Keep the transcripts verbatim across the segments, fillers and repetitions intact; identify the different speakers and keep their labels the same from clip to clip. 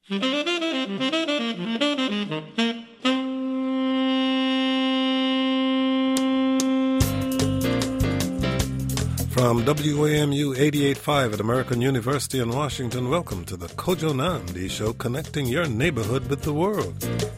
Speaker 1: From W A M U eighty-eight point five at American University in Washington, welcome to the Kojo Nandi Show, connecting your neighborhood with the world.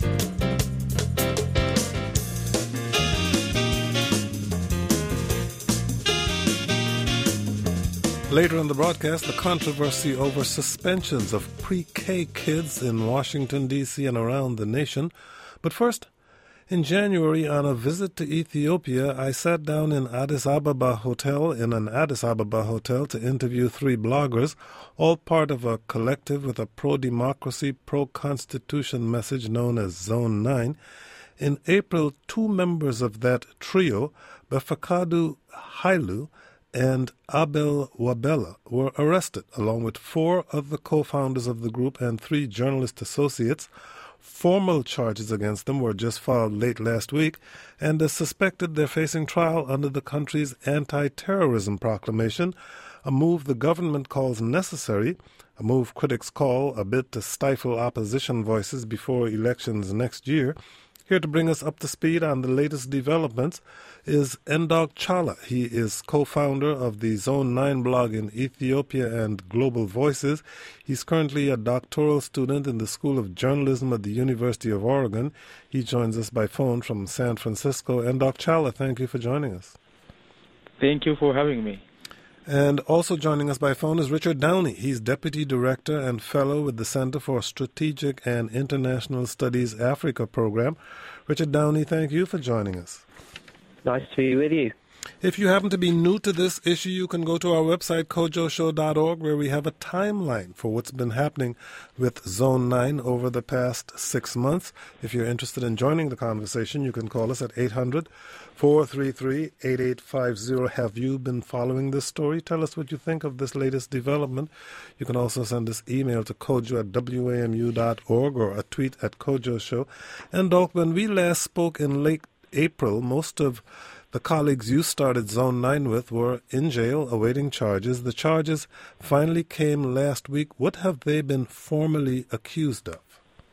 Speaker 1: Later in the broadcast, the controversy over suspensions of pre-K kids in Washington, D C and around the nation. But first, in January, on a visit to Ethiopia, I sat down in Addis Ababa hotel, in an Addis Ababa hotel, to interview three bloggers, all part of a collective with a pro-democracy, pro-constitution message known as Zone nine. In April, two members of that trio, Befeqadu Hailu and Abel Wabella, were arrested, along with four of the co-founders of the group and three journalist associates. Formal charges against them were just filed late last week, and as suspected, they're facing trial under the country's anti-terrorism proclamation, a move the government calls necessary, a move critics call a bid to stifle opposition voices before elections next year. Here to bring us up to speed on the latest developments is Endog Chala. He is co-founder of the Zone nine blog in Ethiopia and Global Voices. He's currently a doctoral student in the School of Journalism at the University of Oregon. He joins us by phone from San Francisco. Endog Chala, thank you for joining us.
Speaker 2: Thank you for having me.
Speaker 1: And also joining us by phone is Richard Downey. He's Deputy Director and Fellow with the Center for Strategic and International Studies Africa Program. Richard Downey, thank you for joining us.
Speaker 3: Nice to be with you.
Speaker 1: If you happen to be new to this issue, you can go to our website, kojo show dot org, where we have a timeline for what's been happening with Zone nine over the past six months. If you're interested in joining the conversation, you can call us at eight hundred, four three three, eight eight five zero. Have you been following this story? Tell us what you think of this latest development. You can also send us email to kojo at w a m u dot org or a tweet at Kojo Show. And Doc, when we last spoke in late April, most of the colleagues you started Zone nine with were in jail awaiting charges. The charges finally came last week. What have they been formally accused of?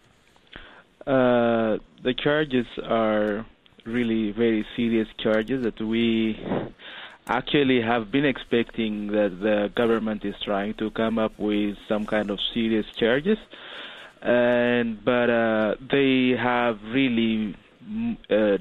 Speaker 2: Uh, the charges are really very serious charges that we actually have been expecting that the government is trying to come up with some kind of serious charges. And but uh, they have really uh,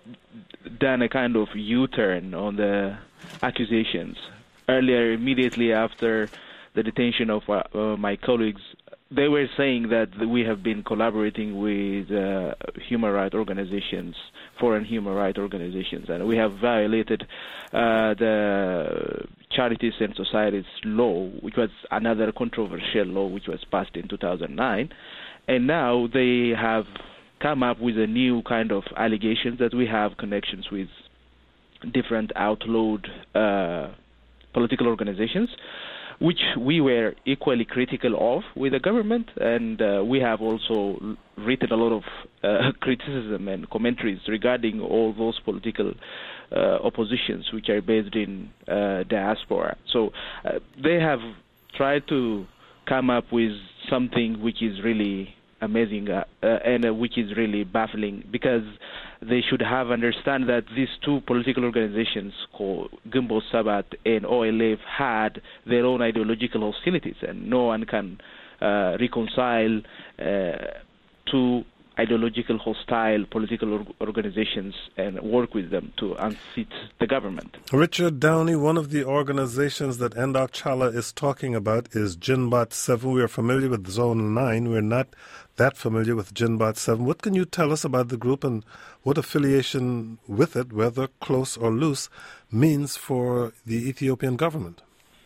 Speaker 2: done a kind of U-turn on the accusations. Earlier, immediately after the detention of uh, uh, my colleagues, they were saying that we have been collaborating with uh, human rights organizations, foreign human rights organizations, and we have violated uh, the Charities and Societies law, which was another controversial law which was passed in two thousand nine. And now they have come up with a new kind of allegations that we have connections with different outlawed uh, political organizations, which we were equally critical of with the government, and uh, we have also written a lot of uh, criticism and commentaries regarding all those political uh, oppositions which are based in uh, diaspora. So uh, they have tried to come up with something which is really amazing uh, uh, and uh, which is really baffling, because they should have understand that these two political organizations called Gimbo Sabat and O L F had their own ideological hostilities, and no one can uh, reconcile uh, two ideological hostile political org- organizations and work with them to unseat the government.
Speaker 1: Richard Downey, one of the organizations that Endog Chala is talking about is Jinbat seven. We are familiar with Zone nine. We're not that familiar with Jinbat seven. What can you tell us about the group and what affiliation with it, whether close or loose, means for the Ethiopian government?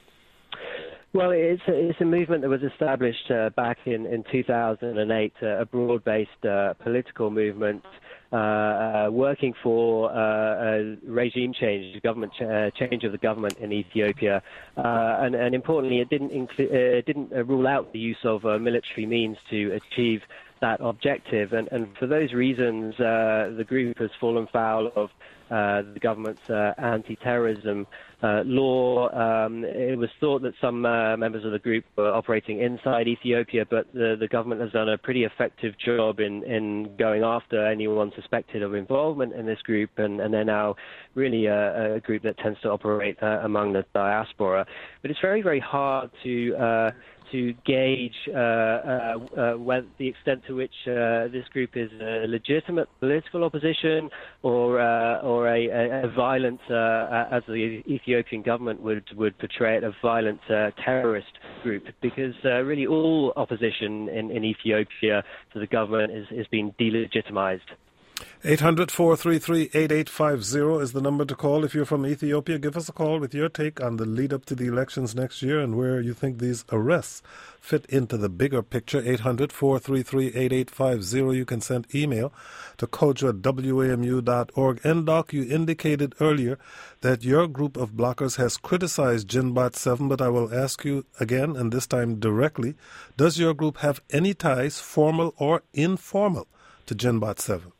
Speaker 3: Well, it's a, it's a movement that was established uh, back in, in two thousand eight, uh, a broad-based uh, political movement uh, uh, working for uh, a regime change, government ch- uh, change of the government in Ethiopia, uh, and, and importantly, it didn't inclu- uh, it didn't uh, rule out the use of uh, military means to achieve that objective. And, and for those reasons, uh, the group has fallen foul of uh, the government's uh, anti-terrorism uh, law. Um, it was thought that some uh, members of the group were operating inside Ethiopia, but the, the government has done a pretty effective job in, in going after anyone suspected of involvement in this group, and, and they're now really a, a group that tends to operate uh, among the diaspora. But it's very, very hard to uh, to gauge uh, uh, uh, whether the extent to which uh, this group is a legitimate political opposition or uh, or a, a, a violent, uh, as the Ethiopian government would, would portray it, a violent uh, terrorist group, because uh, really all opposition in, in Ethiopia to the government is, is being delegitimized.
Speaker 1: eight hundred, four three three, eight eight five zero is the number to call. If you're from Ethiopia, give us a call with your take on the lead up to the elections next year and where you think these arrests fit into the bigger picture. eight hundred, four three three, eight eight five zero. You can send email to kojo at w a m u dot org. N D O C, you indicated earlier that your group of bloggers has criticized Jinbot seven, but I will ask you again, and this time directly, does your group have any ties, formal or informal, to Jinbot seven?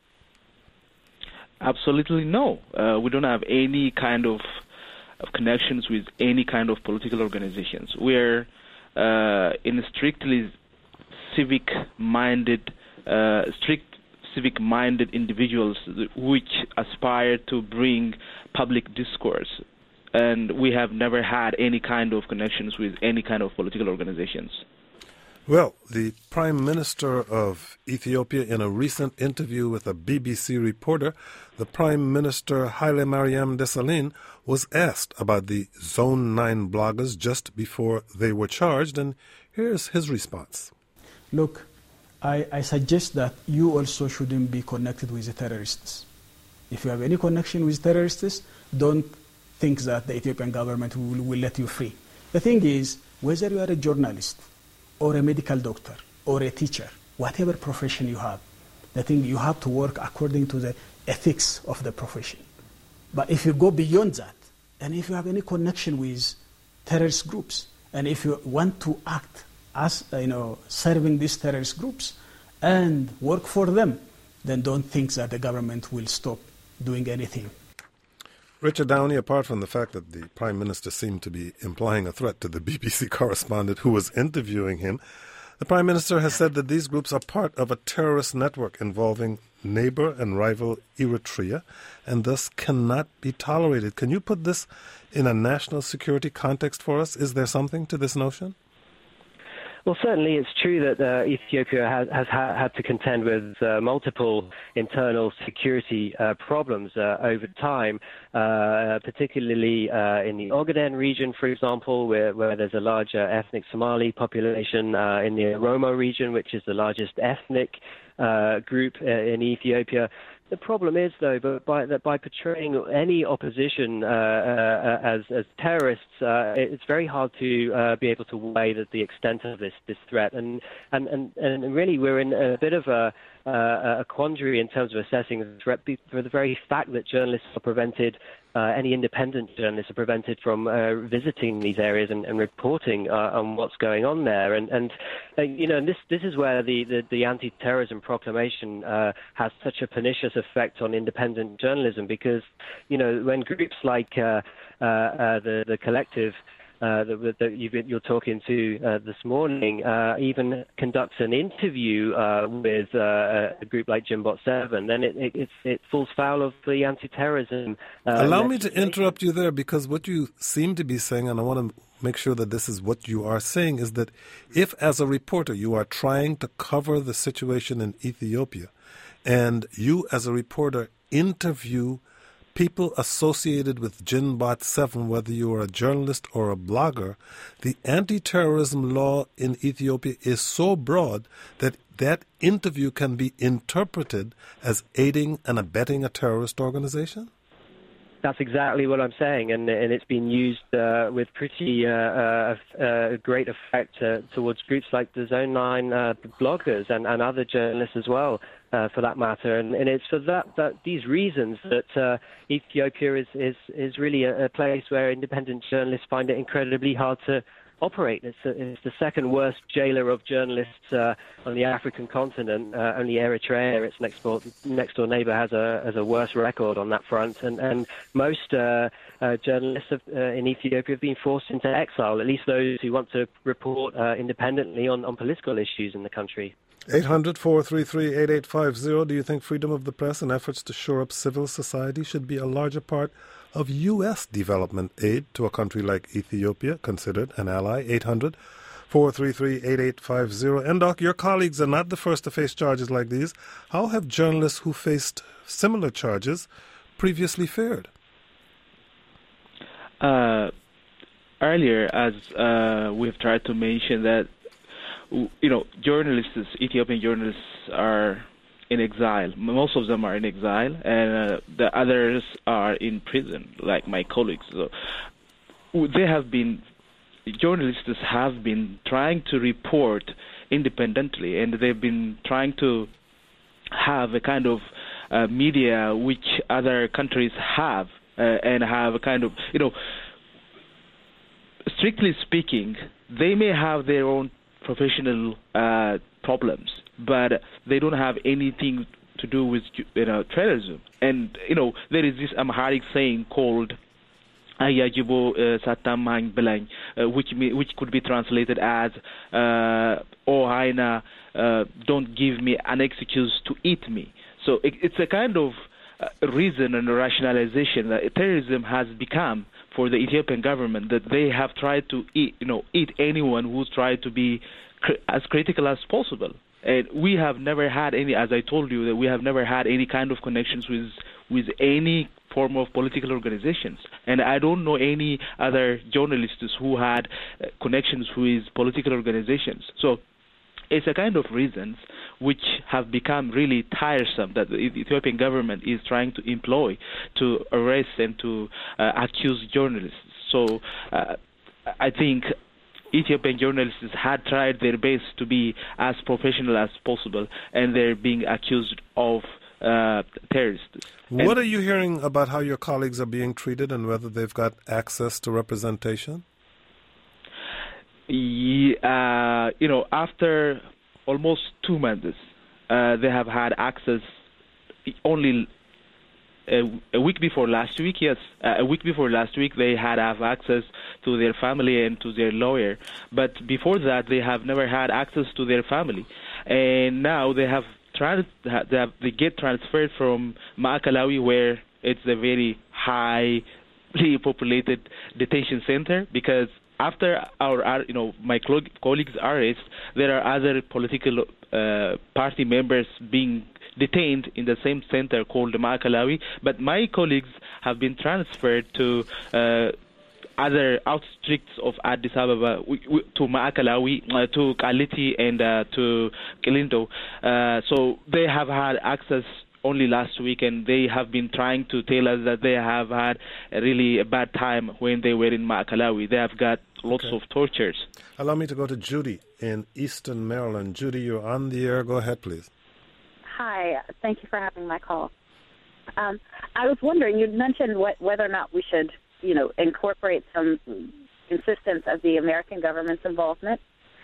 Speaker 2: Absolutely no. Uh, we don't have any kind of, of connections with any kind of political organizations. We're uh, in strictly civic-minded, uh, strict civic-minded individuals which aspire to bring public discourse. And we have never had any kind of connections with any kind of political organizations.
Speaker 1: Well, the Prime Minister of Ethiopia, in a recent interview with a B B C reporter, the Prime Minister Haile Mariam Desalegn was asked about the Zone nine bloggers just before they were charged, and here's his response.
Speaker 4: Look, I, I suggest that you also shouldn't be connected with the terrorists. If you have any connection with terrorists, don't think that the Ethiopian government will, will let you free. The thing is, whether you are a journalist, or a medical doctor, or a teacher, whatever profession you have, the thing you have to work according to the ethics of the profession. But if you go beyond that, and if you have any connection with terrorist groups, and if you want to act as, you know, serving these terrorist groups and work for them, then don't think that the government will stop doing anything.
Speaker 1: Richard Downey, apart from the fact that the Prime Minister seemed to be implying a threat to the B B C correspondent who was interviewing him, the Prime Minister has said that these groups are part of a terrorist network involving neighbor and rival Eritrea and thus cannot be tolerated. Can you put this in a national security context for us? Is there something to this notion?
Speaker 3: Well, certainly it's true that uh, Ethiopia has, has ha- had to contend with uh, multiple internal security uh, problems uh, over time, uh, particularly uh, in the Ogaden region, for example, where, where there's a large uh, ethnic Somali population, uh, in the Oromo region, which is the largest ethnic uh, group uh, in Ethiopia. The problem is, though, but by, that by portraying any opposition uh, uh, as, as terrorists, uh, it's very hard to uh, be able to weigh the, the extent of this, this threat. And, and, and, and really, we're in a bit of a, uh, a quandary in terms of assessing the threat for the very fact that journalists are prevented, uh, any independent journalists are prevented from uh, visiting these areas and, and reporting uh, on what's going on there. And, and uh, you know, this, this is where the, the, the anti-terrorism proclamation uh, has such a pernicious effect on independent journalism, because, you know, when groups like uh, uh, uh, the, the Collective Uh, that, that you've been, you're talking to uh, this morning, uh, even conducts an interview uh, with uh, a group like Jinbot seven, then it, it, it, it falls foul of the anti-terrorism. Uh,
Speaker 1: Allow me to interrupt you there, because what you seem to be saying, and I want to make sure that this is what you are saying, is that if as a reporter you are trying to cover the situation in Ethiopia, and you as a reporter interview people associated with Jinbot seven, whether you are a journalist or a blogger, the anti-terrorism law in Ethiopia is so broad that that interview can be interpreted as aiding and abetting a terrorist organization?
Speaker 3: That's exactly what I'm saying, and, and it's been used uh, with pretty uh, uh, uh, great effect uh, towards groups like the Zone nine uh, bloggers and, and other journalists as well, uh, for that matter. And, and it's for that, that these reasons that uh, Ethiopia is, is, is really a, a place where independent journalists find it incredibly hard to operate. It's, a, it's the second worst jailer of journalists uh, on the African continent. Uh, only Eritrea, its next door, next door neighbor, has a has a worse record on that front. And, and most uh, uh, journalists have, uh, in Ethiopia have been forced into exile, at least those who want to report uh, independently on, on political issues in the country.
Speaker 1: eight hundred, four three three, eight eight five zero. Do you think freedom of the press and efforts to shore up civil society should be a larger part of U S development aid to a country like Ethiopia, considered an ally? Eight hundred, four three three, eight eight five zero. Endok, your colleagues are not the first to face charges like these. How have journalists who faced similar charges previously fared?
Speaker 2: Uh, earlier, as uh, we've tried to mention that, you know, journalists, Ethiopian journalists are in exile. Most of them are in exile, and uh, the others are in prison, like my colleagues. So they have been, journalists have been trying to report independently, and they've been trying to have a kind of uh, media which other countries have, uh, and have a kind of, you know, strictly speaking, they may have their own professional uh, problems, but they don't have anything to do with, you know, terrorism. And, you know, there is this Amharic saying called Ayajibo Satamang Belang, which which could be translated as uh, Oh Haina, uh, don't give me an excuse to eat me. So it, it's a kind of uh, reason and rationalization that terrorism has become for the Ethiopian government, that they have tried to eat, you know, eat anyone who's tried to be cr- as critical as possible. And we have never had any, as I told you, that we have never had any kind of connections with with any form of political organizations. And I don't know any other journalists who had uh, connections with political organizations. So it's a kind of reasons which have become really tiresome that the Ethiopian government is trying to employ to arrest and to uh, accuse journalists. So uh, I think Ethiopian journalists had tried their best to be as professional as possible, and they're being accused of uh, terrorists.
Speaker 1: What
Speaker 2: and
Speaker 1: are you hearing about how your colleagues are being treated and whether they've got access to representation?
Speaker 2: Yeah, uh, you know, after almost two months, uh, they have had access only a, a week before last week, yes. Uh, a week before last week, they had have access to their family and to their lawyer. But before that, they have never had access to their family. And now they have trans- they, have, they get transferred from Maakalawi, where it's a very highly populated detention center, because after our, our, you know, my colleagues' arrest, there are other political uh, party members being detained in the same center called Maakalawi. But my colleagues have been transferred to uh, other outdistricts of Addis Ababa, to Maakalawi, uh, to Kaliti, and uh, to Kilindo. Uh, so they have had access only last week, and they have been trying to tell us that they have had a really a bad time when they were in Maakalawi. They have got lots okay. of tortures.
Speaker 1: Allow me to go to Judy in Eastern Maryland. Judy, you're on the air. Go ahead, please.
Speaker 5: Hi. Thank you for having my call. Um, I was wondering, you mentioned what, whether or not we should, you know, incorporate some insistence of the American government's involvement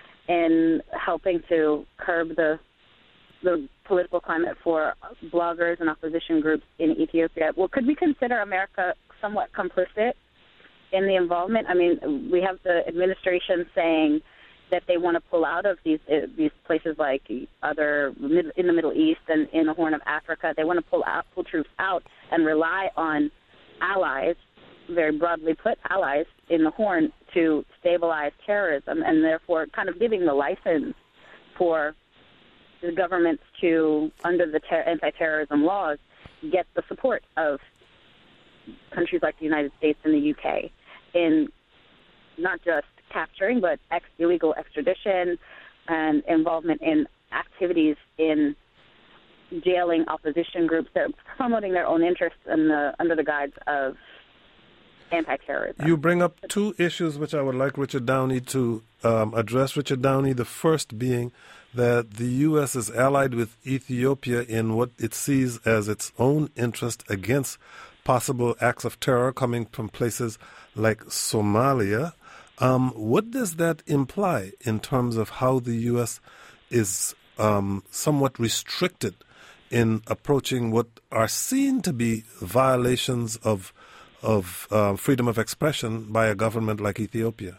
Speaker 5: in helping to curb the the political climate for bloggers and opposition groups in Ethiopia. Well, could we consider America somewhat complicit in the involvement? I mean, we have the administration saying that they want to pull out of these uh, these places like other in the Middle East and in the Horn of Africa. They want to pull out, pull troops out and rely on allies, very broadly put, allies in the Horn to stabilize terrorism, and therefore kind of giving the license for the governments to, under the ter- anti-terrorism laws, get the support of countries like the United States and the U K in not just capturing, but ex- illegal extradition and involvement in activities in jailing opposition groups that are promoting their own interests in the, under the guise of anti-terrorism.
Speaker 1: You bring up two issues which I would like Richard Downey to um, address. Richard Downey, the first being that the U S is allied with Ethiopia in what it sees as its own interest against possible acts of terror coming from places like Somalia. Um, what does that imply in terms of how the U S is um, somewhat restricted in approaching what are seen to be violations of of uh, freedom of expression by a government like Ethiopia?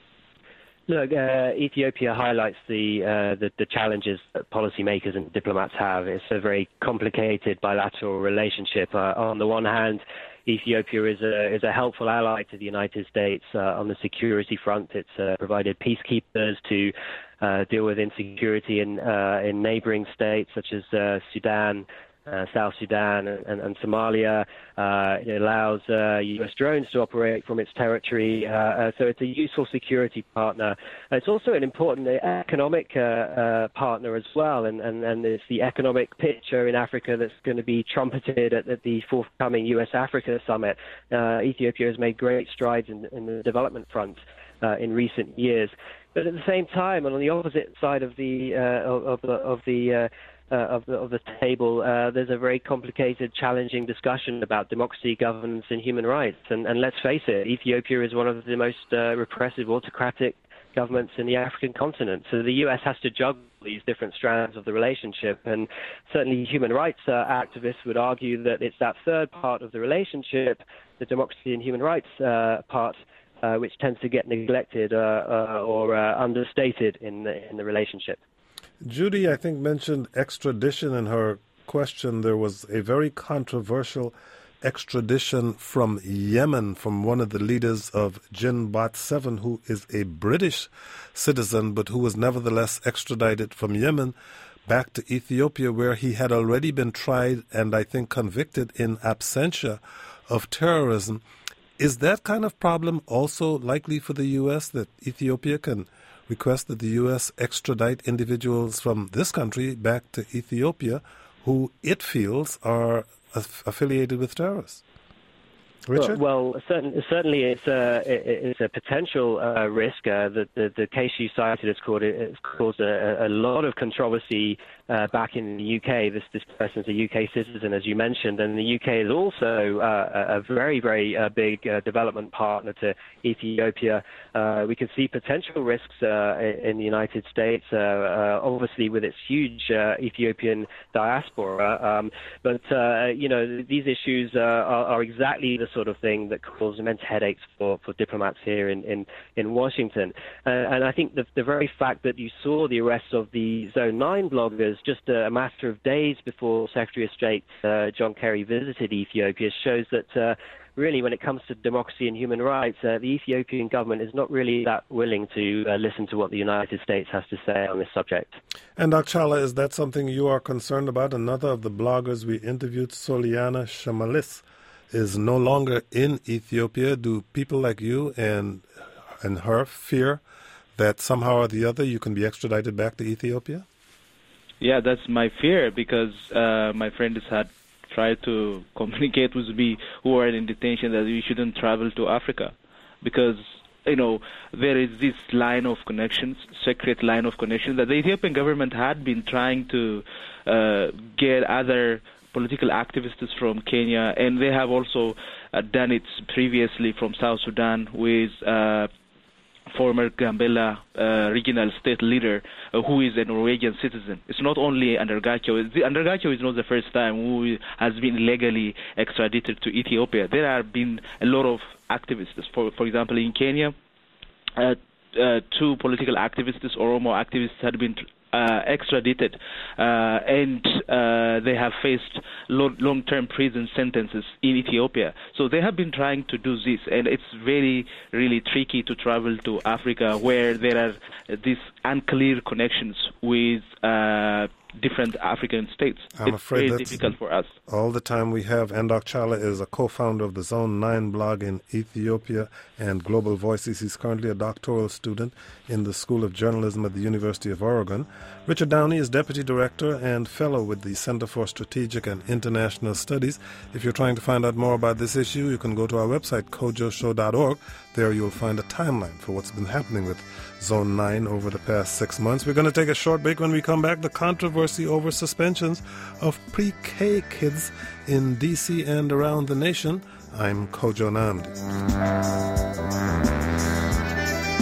Speaker 3: Look, uh, Ethiopia highlights the, uh, the the challenges that policymakers and diplomats have. It's a very complicated bilateral relationship. Uh, on the one hand, Ethiopia is a is a helpful ally to the United States uh, on the security front. It's uh, provided peacekeepers to uh, deal with insecurity in uh, in neighboring states such as uh, Sudan. Uh, South Sudan and, and Somalia. Uh, it allows uh, U S drones to operate from its territory, uh, uh, so it's a useful security partner. It's also an important economic uh, uh, partner as well, and, and, and it's the economic picture in Africa that's going to be trumpeted at, at the forthcoming U S-Africa summit. Uh, Ethiopia has made great strides in, in the development front uh, in recent years. But at the same time, and on the opposite side of the uh, of, of the of the uh, Uh, of, the, of the table, uh, there's a very complicated, challenging discussion about democracy, governance, and human rights. And, and let's face it, Ethiopia is one of the most uh, repressive, autocratic governments in the African continent. So the U S has to juggle these different strands of the relationship. And certainly human rights uh, activists would argue that it's that third part of the relationship, the democracy and human rights uh, part, uh, which tends to get neglected uh, uh, or uh, understated in the, in the relationship.
Speaker 1: Judy, I think, mentioned extradition in her question. There was a very controversial extradition from Yemen from one of the leaders of Jin Bot seven, who is a British citizen, but who was nevertheless extradited from Yemen back to Ethiopia, where he had already been tried and, I think, convicted in absentia of terrorism. Is that kind of problem also likely for the U S, that Ethiopia can request that the U S extradite individuals from this country back to Ethiopia who it feels are aff- affiliated with terrorists? Richard?
Speaker 3: Well, well certainly, certainly it's a, it's a potential uh, risk. Uh, the, the, the case you cited has caused, it's caused a, a lot of controversy uh, back in the U K. This, this person's a U K citizen, as you mentioned, and the U K is also uh, a very, very uh, big uh, development partner to Ethiopia. Uh, we can see potential risks uh, in the United States, uh, uh, obviously with its huge uh, Ethiopian diaspora. Um, but, uh, you know, these issues uh, are, are exactly the sort of thing that cause immense headaches for, for diplomats here in, in, in Washington. Uh, and I think the, the very fact that you saw the arrests of the Zone nine bloggers just a, a matter of days before Secretary of State uh, John Kerry visited Ethiopia shows that uh, really when it comes to democracy and human rights, uh, the Ethiopian government is not really that willing to uh, listen to what the United States has to say on this subject.
Speaker 1: And Akshala, is that something you are concerned about? Another of the bloggers we interviewed, Soliana Shamalis, is no longer in Ethiopia. Do people like you and and her fear that somehow or the other you can be extradited back to Ethiopia?
Speaker 2: Yeah, that's my fear, because uh, my friend has had tried to communicate with me who are in detention that we shouldn't travel to Africa, because you know there is this line of connections, secret line of connections that the Ethiopian government had been trying to uh, get other political activists from Kenya, and they have also uh, done it previously from South Sudan with uh, former Gambella uh, regional state leader uh, who is a Norwegian citizen. It's not only Andergacho. Andergacho is not the first time who has been illegally extradited to Ethiopia. There have been a lot of activists. For, for example, in Kenya, uh, uh, two political activists, Oromo activists, had been Uh, extradited, uh, and uh, they have faced lo- long-term prison sentences in Ethiopia. So they have been trying to do this, and it's very, really tricky to travel to Africa where there are these unclear connections with uh, different African states.
Speaker 1: I'm
Speaker 2: it's
Speaker 1: afraid
Speaker 2: very
Speaker 1: that's
Speaker 2: difficult for us.
Speaker 1: All the time we have. Endok Chala is a co-founder of the Zone nine blog in Ethiopia and Global Voices. He's currently a doctoral student in the School of Journalism at the University of Oregon. Richard Downey is Deputy Director and Fellow with the Center for Strategic and International Studies. If you're trying to find out more about this issue, you can go to our website, kojo show dot org. There you'll find a timeline for what's been happening with Zone nine over the past six months. We're going to take a short break. When we come back, the controversy over suspensions of pre-K kids in D C and around the nation. I'm Kojo Nnamdi.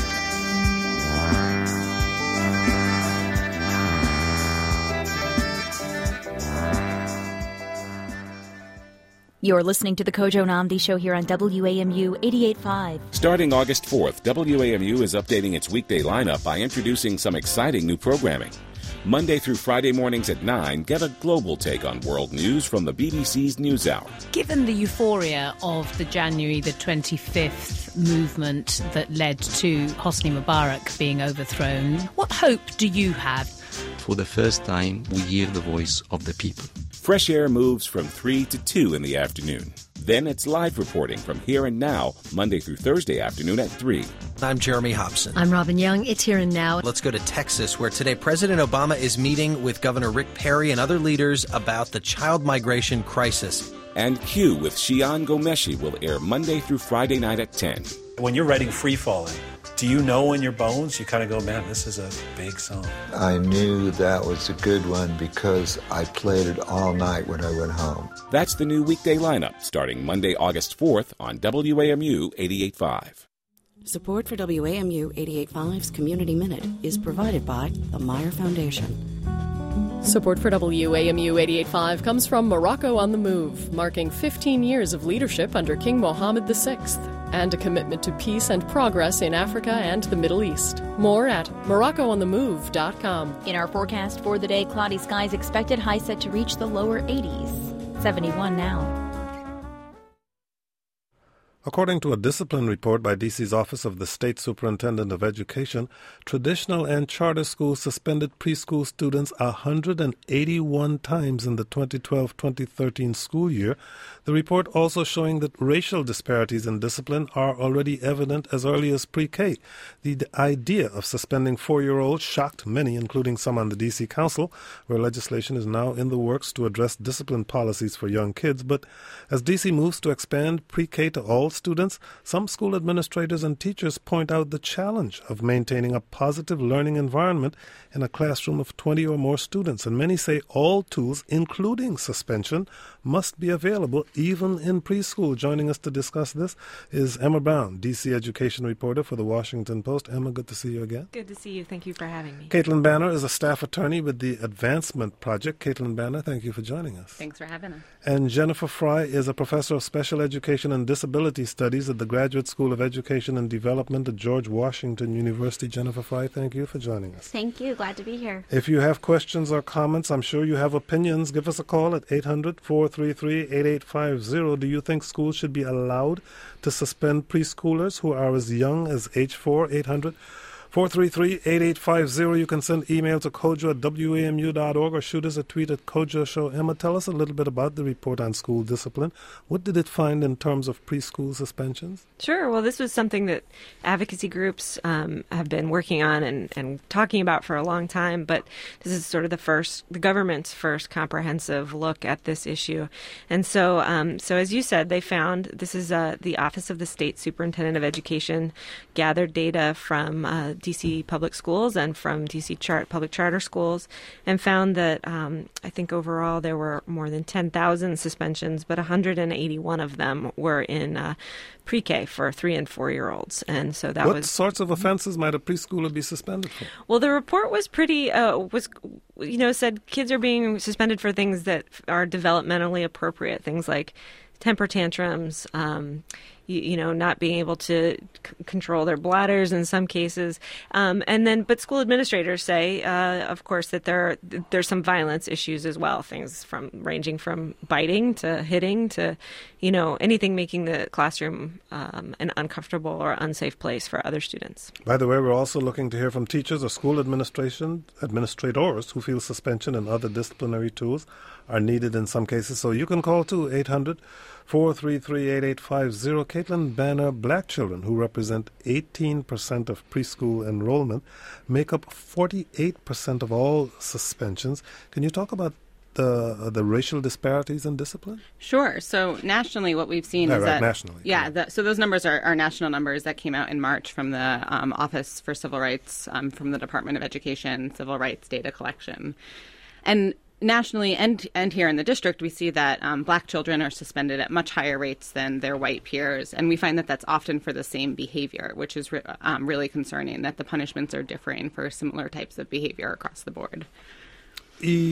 Speaker 6: You're listening to the Kojo Nnamdi Show here on W A M U eighty-eight point five.
Speaker 7: Starting August fourth, W A M U is updating its weekday lineup by introducing some exciting new programming. Monday through Friday mornings at nine, get a global take on world news from the B B C's NewsHour.
Speaker 8: Given the euphoria of the January the twenty-fifth movement that led to Hosni Mubarak being overthrown, what hope do you have?
Speaker 9: For the first time, we hear the voice of the people.
Speaker 7: Fresh Air moves from three to two in the afternoon. Then it's live reporting from Here and Now, Monday through Thursday afternoon at three.
Speaker 10: I'm Jeremy Hobson.
Speaker 11: I'm Robin Young. It's Here and Now.
Speaker 10: Let's go to Texas, where today President Obama is meeting with Governor Rick Perry and other leaders about the child migration crisis.
Speaker 7: And Q with Shian Ghomeshi will air Monday through Friday night at ten.
Speaker 12: When you're writing Free Falling, do you know in your bones, you kind of go, man, this is a big song?
Speaker 13: I knew that was a good one because I played it all night when I went home.
Speaker 7: That's the new weekday lineup starting Monday, August fourth on W A M U eighty-eight point five.
Speaker 14: Support for W A M U eighty-eight point five's Community Minute is provided by the Meyer Foundation.
Speaker 15: Support for W A M U eighty-eight point five comes from Morocco on the Move, marking fifteen years of leadership under King Mohammed the sixth, and a commitment to peace and progress in Africa and the Middle East. More at morocco on the move dot com.
Speaker 6: In our forecast for the day, cloudy skies expected, high set to reach the lower eighties. seventy-one now.
Speaker 1: According to a discipline report by D C's Office of the State Superintendent of Education, traditional and charter schools suspended preschool students one hundred eighty-one times in the twenty twelve twenty thirteen school year. The report also showing that racial disparities in discipline are already evident as early as pre-K. The idea of suspending four-year-olds shocked many, including some on the D C Council, where legislation is now in the works to address discipline policies for young kids. But as D C moves to expand pre-K to all students, some school administrators and teachers point out the challenge of maintaining a positive learning environment in a classroom of twenty or more students. And many say all tools, including suspension, must be available even in preschool. Joining us to discuss this is Emma Brown, D C education reporter for the Washington Post. Emma, good to see you again.
Speaker 16: Good to see you. Thank you for having me.
Speaker 1: Caitlin Banner is a staff attorney with the Advancement Project. Caitlin Banner, thank you for joining us.
Speaker 16: Thanks for having us.
Speaker 1: And Jennifer Fry is a professor of special education and disability studies at the Graduate School of Education and Development at George Washington University. Jennifer Fry, thank you for joining us.
Speaker 17: Thank you. Glad to be here.
Speaker 1: If you have questions or comments, I'm sure you have opinions. Give us a call at eight hundred, four three three, eight eight five zero. Do you think schools should be allowed to suspend preschoolers who are as young as age four? eight hundred, four three three, eight eight five zero. You can send email to kojo at w a m u dot org or shoot us a tweet at Kojo Show. Emma, tell us a little bit about the report on school discipline. What did it find in terms of preschool suspensions?
Speaker 16: Sure. Well, this was something that advocacy groups um, have been working on and, and talking about for a long time, but this is sort of the first, the government's first comprehensive look at this issue. And so, um, so as you said, they found, this is uh, the Office of the State Superintendent of Education gathered data from uh, D C public schools and from D C char- public charter schools, and found that um, I think overall there were more than ten thousand suspensions, but one hundred eighty-one of them were in uh, pre-K for three and four-year-olds. And so that
Speaker 1: what
Speaker 16: was...
Speaker 1: What sorts of offenses might a preschooler be suspended for?
Speaker 16: Well, the report was pretty, uh, was, you know, said kids are being suspended for things that are developmentally appropriate, things like temper tantrums, um, you, you know, not being able to c- control their bladders in some cases. Um, and then, but school administrators say, uh, of course, that there there's some violence issues as well, things from ranging from biting to hitting to, you know, anything making the classroom um, an uncomfortable or unsafe place for other students.
Speaker 1: By the way, we're also looking to hear from teachers or school administration administrators who feel suspension and other disciplinary tools are needed in some cases. So you can call to eight hundred, four three three, eight eight five zero. Caitlin Banner, black children, who represent eighteen percent of preschool enrollment, make up forty-eight percent of all suspensions. Can you talk about the uh, the racial disparities in discipline?
Speaker 18: Sure. So nationally, what we've seen
Speaker 1: yeah,
Speaker 18: is
Speaker 1: right,
Speaker 18: that
Speaker 1: nationally,
Speaker 18: yeah. The, so those numbers are, are national numbers that came out in March from the um, Office for Civil Rights, um, from the Department of Education, Civil Rights Data Collection, and nationally and and here in the district, we see that um, black children are suspended at much higher rates than their white peers, and we find that that's often for the same behavior, which is re- um, really concerning. That the punishments are differing for similar types of behavior across the board.
Speaker 1: E-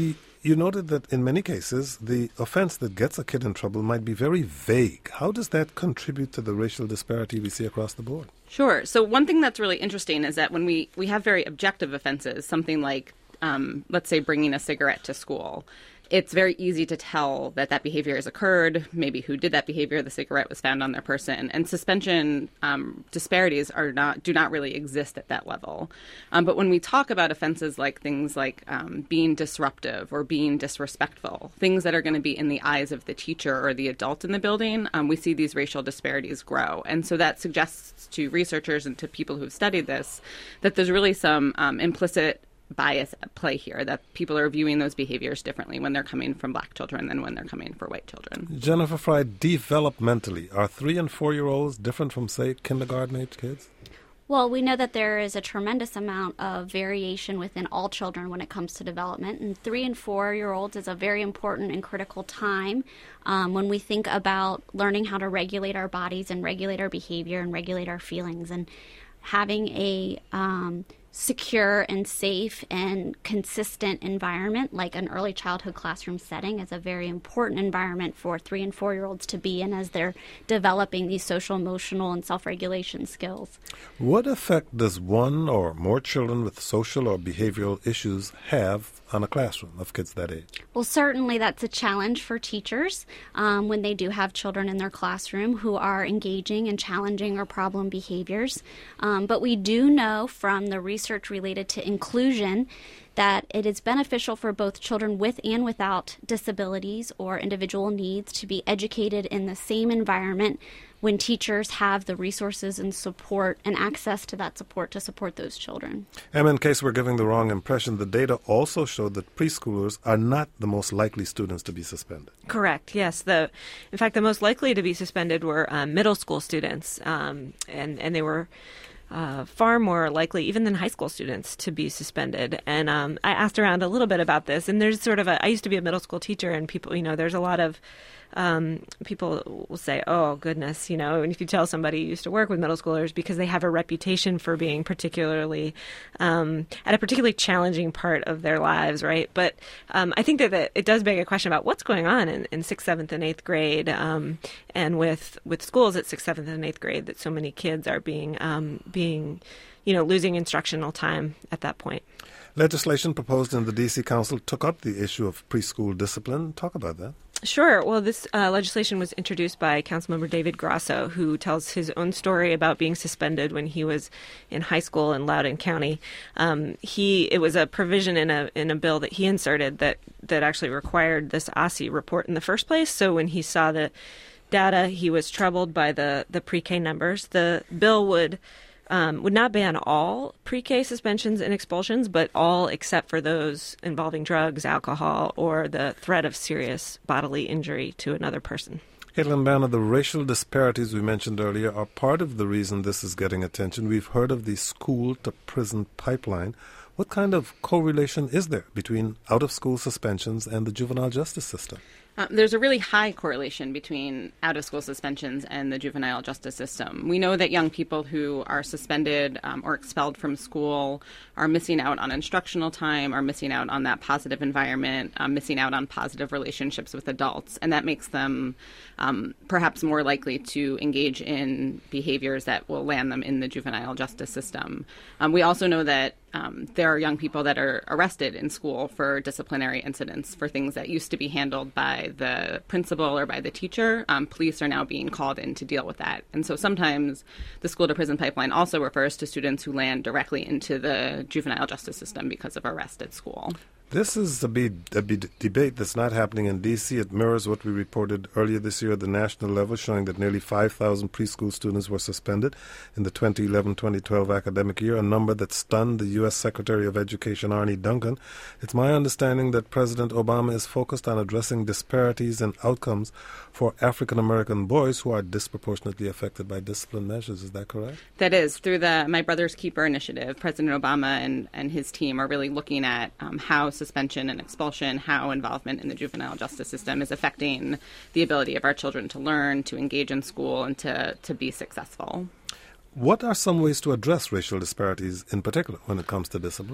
Speaker 1: you noted that in many cases, the offense that gets a kid in trouble might be very vague. How does that contribute to the racial disparity we see across the board?
Speaker 18: Sure. So one thing that's really interesting is that when we, we have very objective offenses, something like, um, let's say, bringing a cigarette to school, it's very easy to tell that that behavior has occurred, maybe who did that behavior, the cigarette was found on their person, and suspension um, disparities are not do not really exist at that level. Um, but when we talk about offenses like things like um, being disruptive or being disrespectful, things that are going to be in the eyes of the teacher or the adult in the building, um, we see these racial disparities grow. And so that suggests to researchers and to people who've studied this that there's really some um, implicit bias at play here, that people are viewing those behaviors differently when they're coming from black children than when they're coming for white children.
Speaker 1: Jennifer Fry, developmentally, are three and four-year-olds different from, say, kindergarten-age kids?
Speaker 17: Well, we know that there is a tremendous amount of variation within all children when it comes to development, and three and four-year-olds is a very important and critical time um, when we think about learning how to regulate our bodies and regulate our behavior and regulate our feelings, and having a um, secure and safe and consistent environment like an early childhood classroom setting is a very important environment for three and four-year-olds to be in as they're developing these social, emotional, and self-regulation skills.
Speaker 1: What effect does one or more children with social or behavioral issues have on a classroom of kids that age?
Speaker 17: Well, certainly that's a challenge for teachers um, when they do have children in their classroom who are engaging in challenging or problem behaviors. Um, but we do know from the research related to inclusion that it is beneficial for both children with and without disabilities or individual needs to be educated in the same environment when teachers have the resources and support and access to that support to support those children.
Speaker 1: And in case we're giving the wrong impression, the data also showed that preschoolers are not the most likely students to be suspended.
Speaker 16: Correct, yes. The, in fact, the most likely to be suspended were um, middle school students, um, and, and they were Uh, far more likely, even than high school students, to be suspended. And um, I asked around a little bit about this, and there's sort of a, I used to be a middle school teacher, and people, you know, there's a lot of um, people will say, oh, goodness, you know, and if you tell somebody you used to work with middle schoolers, because they have a reputation for being particularly, um, at a particularly challenging part of their lives, right? But um, I think that, that it does beg a question about what's going on in, in sixth, seventh, and eighth grade, um, and with, with schools at sixth, seventh, and eighth grade, that so many kids are being, um, being, you know, losing instructional time at that point.
Speaker 1: Legislation proposed in the D C Council took up the issue of preschool discipline. Talk about that.
Speaker 16: Sure. Well, this uh, legislation was introduced by Councilmember David Grasso, who tells his own story about being suspended when he was in high school in Loudoun County. Um, he it was a provision in a in a bill that he inserted that that actually required this O S C E report in the first place. So when he saw the data, he was troubled by the the pre-K numbers. The bill would. Um, would not ban all pre-K suspensions and expulsions, but all except for those involving drugs, alcohol, or the threat of serious bodily injury to another person.
Speaker 1: Caitlin Banner, the racial disparities we mentioned earlier are part of the reason this is getting attention. We've heard of the school-to-prison pipeline. What kind of correlation is there between out-of-school suspensions and the juvenile justice system?
Speaker 18: Uh, there's a really high correlation between out-of-school suspensions and the juvenile justice system. We know that young people who are suspended um, or expelled from school are missing out on instructional time, are missing out on that positive environment, um, missing out on positive relationships with adults, and that makes them um, perhaps more likely to engage in behaviors that will land them in the juvenile justice system. Um, we also know that Um, there are young people that are arrested in school for disciplinary incidents, for things that used to be handled by the principal or by the teacher. Um, police are now being called in to deal with that. And so sometimes the school-to-prison pipeline also refers to students who land directly into the juvenile justice system because of arrest at school.
Speaker 1: This is a, be, a be debate that's not happening in D C. It mirrors what we reported earlier this year at the national level, showing that nearly five thousand preschool students were suspended in the twenty eleven twenty twelve academic year, a number that stunned the U S Secretary of Education, Arne Duncan. It's my understanding that President Obama is focused on addressing disparities and outcomes for African-American boys who are disproportionately affected by discipline measures. Is that correct?
Speaker 18: That is. Through the My Brother's Keeper initiative, President Obama and, and his team are really looking at um, how suspension and expulsion, how involvement in the juvenile justice system is affecting the ability of our children to learn, to engage in school, and to, to be successful.
Speaker 1: What are some ways to address racial disparities in particular when it comes to discipline?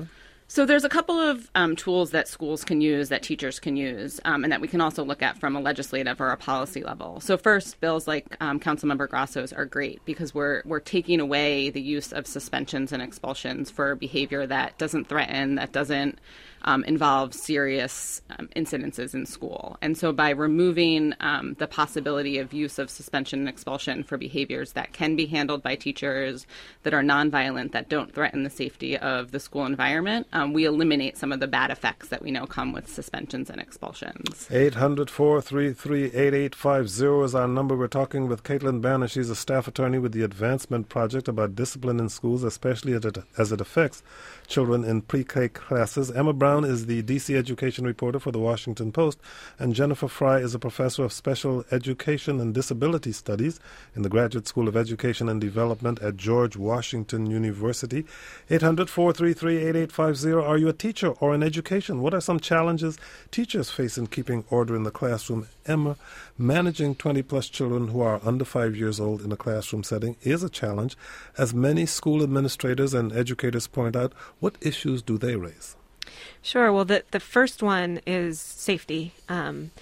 Speaker 18: So there's a couple of um, tools that schools can use, that teachers can use, um, and that we can also look at from a legislative or a policy level. So first, bills like um, Councilmember Grasso's are great because we're we're taking away the use of suspensions and expulsions for behavior that doesn't threaten, that doesn't um, involve serious um, incidences in school. And so by removing um, the possibility of use of suspension and expulsion for behaviors that can be handled by teachers, that are nonviolent, that don't threaten the safety of the school environment, um, we eliminate some of the bad effects that we know come with suspensions and expulsions.
Speaker 1: eight hundred, four three three, eight eight five zero is our number. We're talking with Caitlin Banner. She's a staff attorney with the Advancement Project about discipline in schools, especially as it, as it affects children in pre-K classes. Emma Brown is the D C education reporter for the Washington Post, and Jennifer Fry is a professor of special education and disability studies in the Graduate School of Education and Development at George Washington University. eight hundred, four three three, eight eight five zero. Are you a teacher or in education? What are some challenges teachers face in keeping order in the classroom? Emma, managing twenty-plus children who are under five years old in a classroom setting is a challenge. As many school administrators and educators point out, what issues do they raise?
Speaker 16: Sure. Well, the, the first one is safety. Um,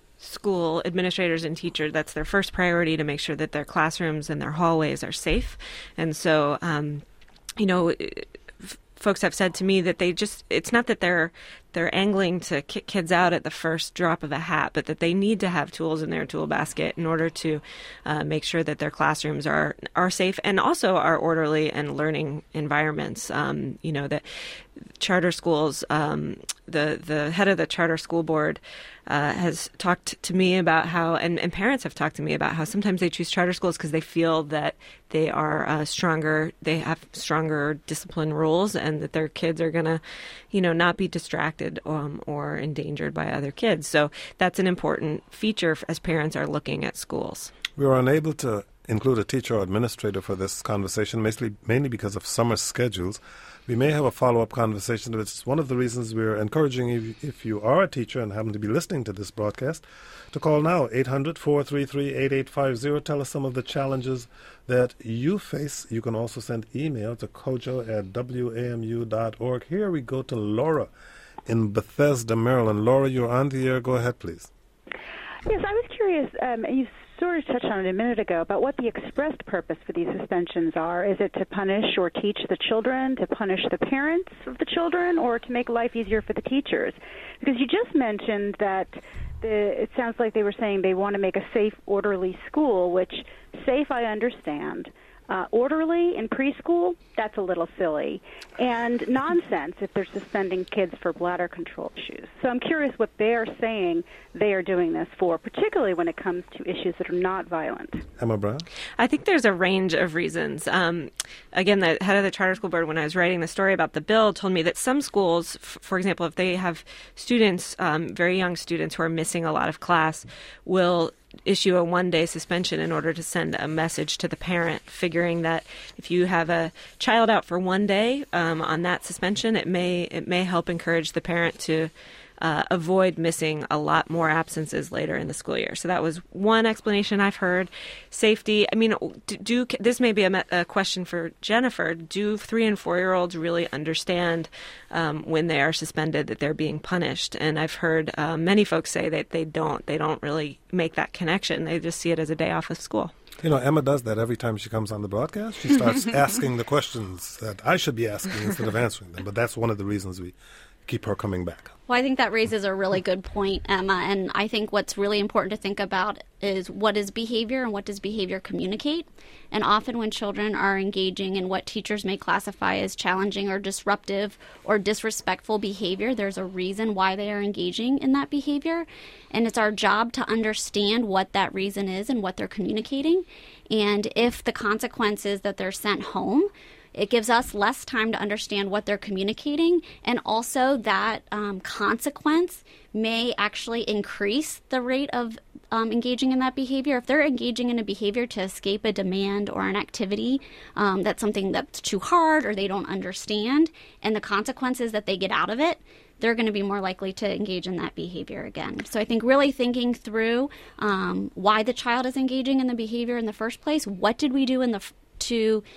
Speaker 16: school administrators and teachers, that's their first priority, to make sure that their classrooms and their hallways are safe. And so, um, you know, f- folks have said to me that they just, it's not that they're they're angling to kick kids out at the first drop of a hat, but that they need to have tools in their tool basket in order to uh, make sure that their classrooms are are safe and also are orderly and learning environments. Um, you know, that charter schools, um, the the head of the charter school board uh, has talked to me about how, and, and parents have talked to me about how sometimes they choose charter schools because they feel that they are uh, stronger, they have stronger discipline rules, and that their kids are going to, you know, not be distracted Um, or endangered by other kids. So that's an important feature as parents are looking at schools.
Speaker 1: We were unable to include a teacher or administrator for this conversation, mainly, mainly because of summer schedules. We may have a follow-up conversation. It's one of the reasons we're encouraging you, if you are a teacher and happen to be listening to this broadcast, to call now, eight hundred, four three three, eight eight five zero. Tell us some of the challenges that you face. You can also send email to kojo at w a m u dot org. Here we go to Laura in Bethesda, Maryland. Laura, you're on the air. Go ahead, please.
Speaker 19: Yes, I was curious, um, and you sort of touched on it a minute ago, about what the expressed purpose for these suspensions are. Is it to punish or teach the children, to punish the parents of the children, or to make life easier for the teachers? Because you just mentioned that the, it sounds like they were saying they want to make a safe, orderly school, which safe I understand. Uh, orderly in preschool, that's a little silly. And nonsense if they're suspending kids for bladder control issues. So I'm curious what they're saying they are doing this for, particularly when it comes to issues that are not violent.
Speaker 1: Emma Brown?
Speaker 16: I think there's a range of reasons. Um, again, the head of the charter school board, when I was writing the story about the bill, told me that some schools, f- for example, if they have students, um, very young students who are missing a lot of class, will issue a one-day suspension in order to send a message to the parent, figuring that if you have a child out for one day um, on that suspension, it may it may help encourage the parent to uh, avoid missing a lot more absences later in the school year. So that was one explanation I've heard. Safety. I mean, do, do this may be a, a question for Jennifer. Do three and four-year-olds really understand um, when they are suspended that they're being punished? And I've heard uh, many folks say that they don't. They don't really make that connection. They just see it as a day off of school.
Speaker 1: You know, Emma does that every time she comes on the broadcast. She starts asking the questions that I should be asking instead of answering them. But that's one of the reasons we keep her coming back.
Speaker 17: Well, I think that raises a really good point, Emma. And I think what's really important to think about is what is behavior and what does behavior communicate. And often when children are engaging in what teachers may classify as challenging or disruptive or disrespectful behavior, there's a reason why they are engaging in that behavior. And it's our job to understand what that reason is and what they're communicating. And if the consequence is that they're sent home, it gives us less time to understand what they're communicating, and also that um, consequence may actually increase the rate of um, engaging in that behavior. If they're engaging in a behavior to escape a demand or an activity um, that's something that's too hard or they don't understand, and the consequences that they get out of it, they're going to be more likely to engage in that behavior again. So I think really thinking through um, why the child is engaging in the behavior in the first place, what did we do in the f- to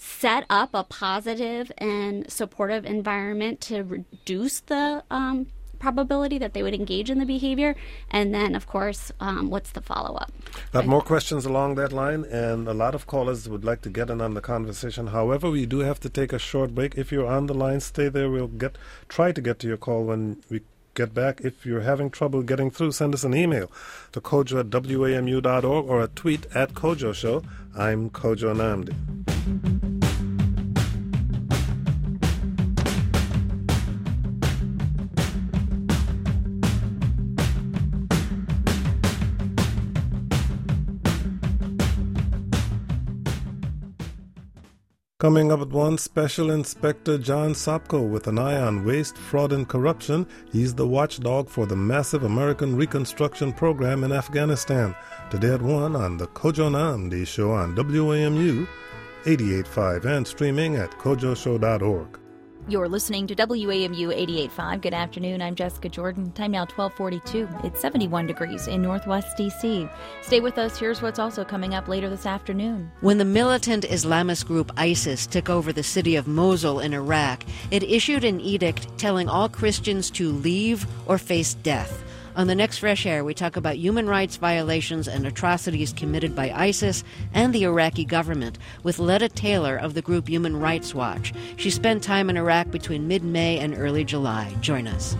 Speaker 17: set up a positive and supportive environment to reduce the um, probability that they would engage in the behavior. And then, of course, um, what's the follow-up?
Speaker 1: Got more questions along that line, and a lot of callers would like to get in on the conversation. However, we do have to take a short break. If you're on the line, stay there. We'll get try to get to your call when we get back. If you're having trouble getting through, send us an email to kojo at w a m u dot org or a tweet at Kojo Show. I'm Kojo Nnamdi. Coming up at one, Special Inspector John Sopko with an eye on waste, fraud, and corruption. He's the watchdog for the massive American Reconstruction Program in Afghanistan. Today at one on the Kojo Nnamdi Show on W A M U eighty-eight point five and streaming at kojo show dot org.
Speaker 6: You're listening to W A M U eighty-eight point five. Good afternoon. I'm Jessica Jordan. Time now twelve forty-two. It's seventy-one degrees in Northwest D C. Stay with us. Here's what's also coming up later this afternoon.
Speaker 20: When the militant Islamist group ISIS took over the city of Mosul in Iraq, it issued an edict telling all Christians to leave or face death. On the next Fresh Air, we talk about human rights violations and atrocities committed by ISIS and the Iraqi government with Letta Taylor of the group Human Rights Watch. She spent time in Iraq between mid-May and early July. Join us.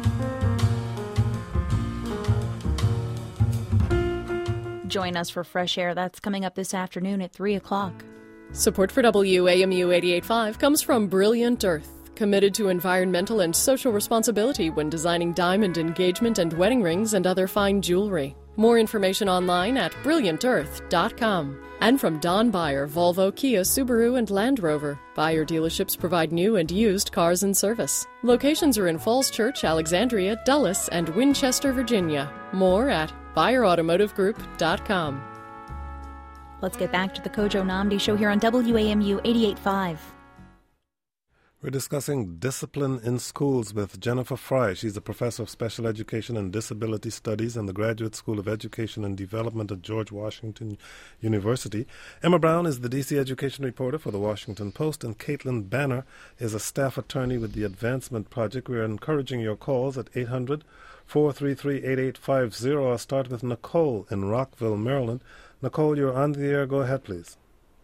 Speaker 6: Join us for Fresh Air. That's coming up this afternoon at three o'clock.
Speaker 15: Support for W A M U eighty-eight point five comes from Brilliant Earth, committed to environmental and social responsibility when designing diamond engagement and wedding rings and other fine jewelry. More information online at brilliant earth dot com. And from Don Byer, Volvo, Kia, Subaru, and Land Rover. Byer dealerships provide new and used cars and service. Locations are in Falls Church, Alexandria, Dulles, and Winchester, Virginia. More at Byer Automotive Group dot com.
Speaker 6: Let's get back to the Kojo Nnamdi Show here on W A M U eighty-eight point five.
Speaker 1: We're discussing discipline in schools with Jennifer Fry. She's a professor of special education and disability studies in the Graduate School of Education and Development at George Washington University. Emma Brown is the D C education reporter for the Washington Post, and Caitlin Banner is a staff attorney with the Advancement Project. We're encouraging your calls at eight hundred, four three three, eight eight five zero. I'll start with Nicole in Rockville, Maryland. Nicole, you're on the air. Go ahead, please.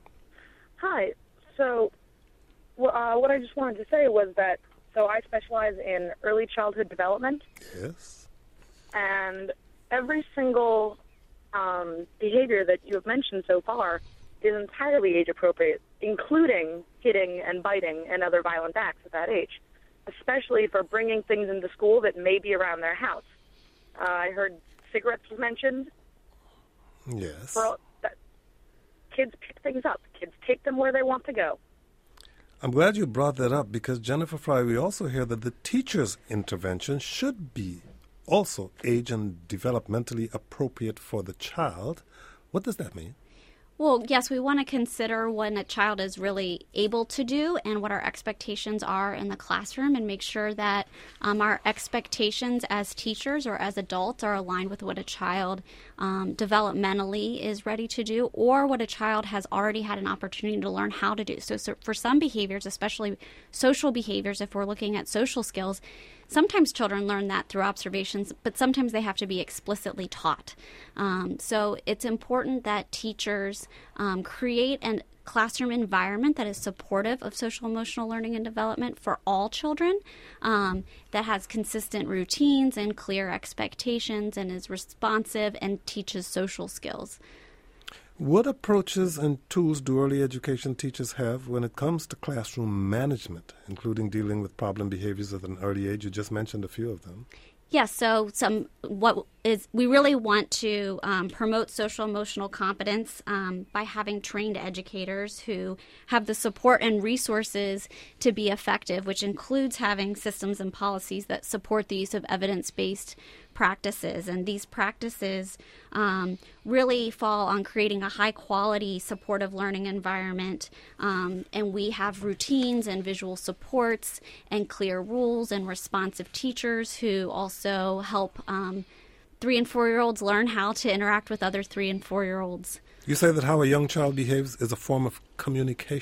Speaker 21: Hi. So Well, uh, what I just wanted to say was that, so I specialize in early childhood development.
Speaker 1: Yes.
Speaker 21: And every single um, behavior that you have mentioned so far is entirely age-appropriate, including hitting and biting and other violent acts at that age, especially for bringing things into school that may be around their house. Uh, I heard cigarettes was mentioned.
Speaker 1: Yes.
Speaker 21: For, that, kids pick things up. Kids take them where they want to go.
Speaker 1: I'm glad you brought that up because, Jennifer Fry, we also hear that the teacher's intervention should be also age and developmentally appropriate for the child. What does that mean?
Speaker 17: Well, yes, we want to consider when a child is really able to do and what our expectations are in the classroom and make sure that um, our expectations as teachers or as adults are aligned with what a child um, developmentally is ready to do or what a child has already had an opportunity to learn how to do. So, so for some behaviors, especially social behaviors, if we're looking at social skills, sometimes children learn that through observations, but sometimes they have to be explicitly taught. Um, so it's important that teachers um, create a classroom environment that is supportive of social emotional learning and development for all children, um, that has consistent routines and clear expectations and is responsive and teaches social skills.
Speaker 1: What approaches and tools do early education teachers have when it comes to classroom management, including dealing with problem behaviors at an early age? You just mentioned a few of them.
Speaker 17: Yes, so some what is we really want to um, promote social emotional competence um, by having trained educators who have the support and resources to be effective, which includes having systems and policies that support the use of evidence-based practices. And these practices um, really fall on creating a high-quality supportive learning environment. Um, and we have routines and visual supports and clear rules and responsive teachers who also help um, three- and four-year-olds learn how to interact with other three- and four-year-olds.
Speaker 1: You say that how a young child behaves is a form of communication.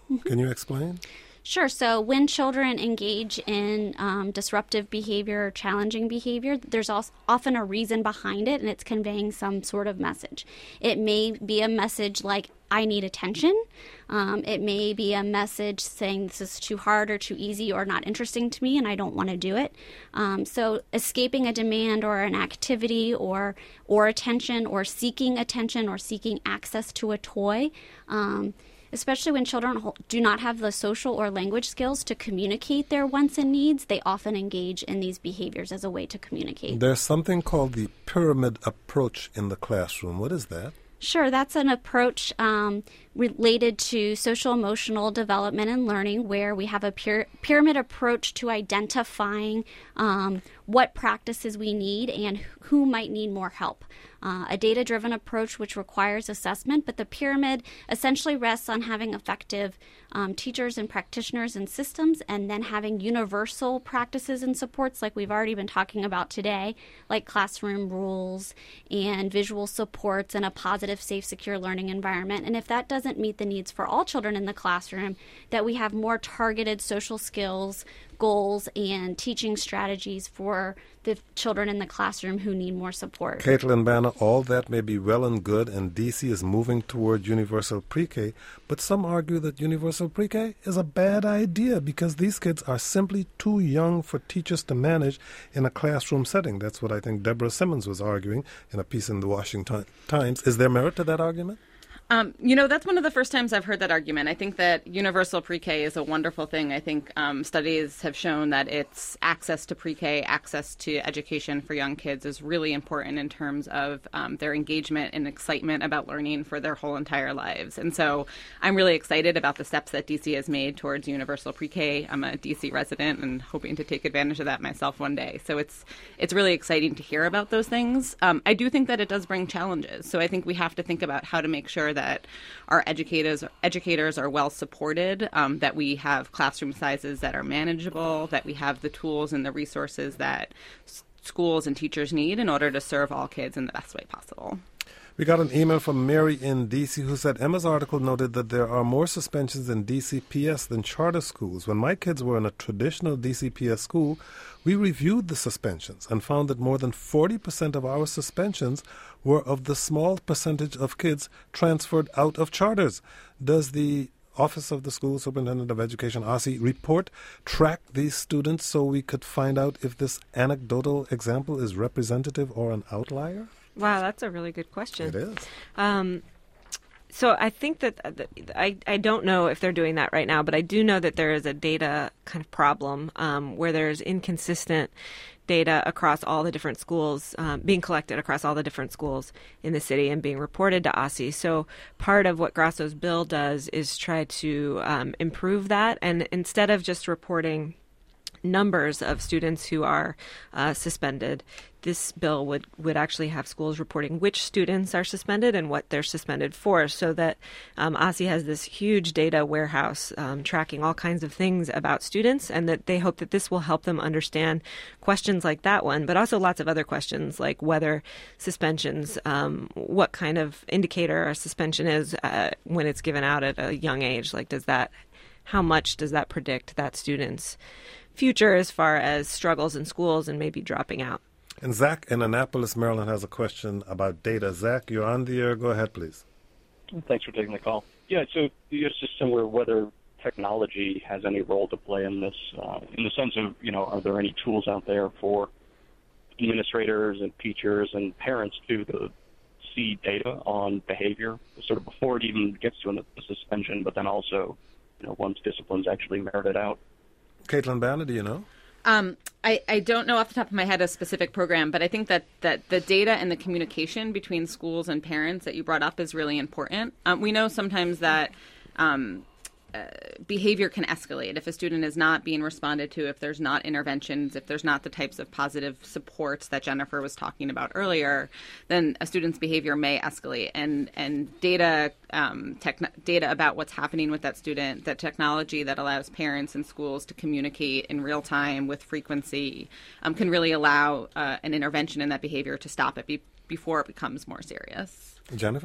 Speaker 6: Mm-hmm.
Speaker 1: Can you explain?
Speaker 17: Sure. So when children engage in um, disruptive behavior or challenging behavior, there's also often a reason behind it, and it's conveying some sort of message. It may be a message like, I need attention. Um, it may be a message saying this is too hard or too easy or not interesting to me and I don't want to do it. Um, so escaping a demand or an activity or or attention or seeking attention or seeking access to a toy, um, especially when children do not have the social or language skills to communicate their wants and needs, they often engage in these behaviors as a way to communicate.
Speaker 1: There's something called the pyramid approach in the classroom. What is that?
Speaker 17: Sure, that's an approach um, related to social emotional development and learning, where we have a pyra- pyramid approach to identifying um, what practices we need and who might need more help. Uh, a data-driven approach which requires assessment, but the pyramid essentially rests on having effective um, teachers and practitioners and systems, and then having universal practices and supports like we've already been talking about today, like classroom rules and visual supports and a positive, safe, secure learning environment. And if that doesn't meet the needs for all children in the classroom, that we have more targeted social skills, goals, and teaching strategies for the children in the classroom who need more support.
Speaker 1: Caitlin Banner, all that may be well and good, and D C is moving toward universal pre-K, but some argue that universal pre-K is a bad idea because these kids are simply too young for teachers to manage in a classroom setting. That's what I think Deborah Simmons was arguing in a piece in the Washington Times. Is there merit to that argument?
Speaker 18: Um, you know, that's one of the first times I've heard that argument. I think that universal pre-K is a wonderful thing. I think um, studies have shown that it's access to pre-K, access to education for young kids is really important in terms of um, their engagement and excitement about learning for their whole entire lives. And so I'm really excited about the steps that D C has made towards universal pre-K. I'm a D C resident and hoping to take advantage of that myself one day. So it's it's really exciting to hear about those things. Um, I do think that it does bring challenges. So I think we have to think about how to make sure that that our educators educators are well supported, um, that we have classroom sizes that are manageable, that we have the tools and the resources that s- schools and teachers need in order to serve all kids in the best way possible.
Speaker 1: We got an email from Mary in D C who said, Emma's article noted that there are more suspensions in D C P S than charter schools. When my kids were in a traditional D C P S school, we reviewed the suspensions and found that more than forty percent of our suspensions were of the small percentage of kids transferred out of charters. Does the Office of the School Superintendent of Education, O S I, report track these students so we could find out if this anecdotal example is representative or an outlier?
Speaker 16: Wow, that's a really good question.
Speaker 1: It is.
Speaker 16: Um, so I think that uh, I, I don't know if they're doing that right now, but I do know that there is a data kind of problem um, where there's inconsistent data across all the different schools, um, being collected across all the different schools in the city and being reported to O S I. So part of what Grasso's bill does is try to um, improve that. And instead of just reporting numbers of students who are uh, suspended, this bill would, would actually have schools reporting which students are suspended and what they're suspended for, so that um, O S I has this huge data warehouse um, tracking all kinds of things about students, and that they hope that this will help them understand questions like that one, but also lots of other questions like whether suspensions, um, what kind of indicator a suspension is uh, when it's given out at a young age. Like, does that, how much does that predict that student's future as far as struggles in schools and maybe dropping out?
Speaker 1: And Zach in Annapolis, Maryland, has a question about data. Zach, you're on the air. Go ahead, please.
Speaker 4: Thanks for taking the call. Yeah, so it's just similar whether technology has any role to play in this, uh, in the sense of, you know, are there any tools out there for administrators and teachers and parents too to see data on behavior, sort of before it even gets to a suspension, but then also, you know, once discipline's actually merited out?
Speaker 1: Caitlin Banner, do you know?
Speaker 18: Um, I, I don't know off the top of my head a specific program, but I think that, that the data and the communication between schools and parents that you brought up is really important. Um, we know sometimes that um, uh, behavior can escalate if a student is not being responded to, if there's not interventions, if there's not the types of positive supports that Jennifer was talking about earlier, then a student's behavior may escalate. And and data um, techn- data about what's happening with that student, that technology that allows parents and schools to communicate in real time with frequency, um, can really allow uh, an intervention in that behavior to stop it be- before it becomes more serious.
Speaker 1: Jennifer?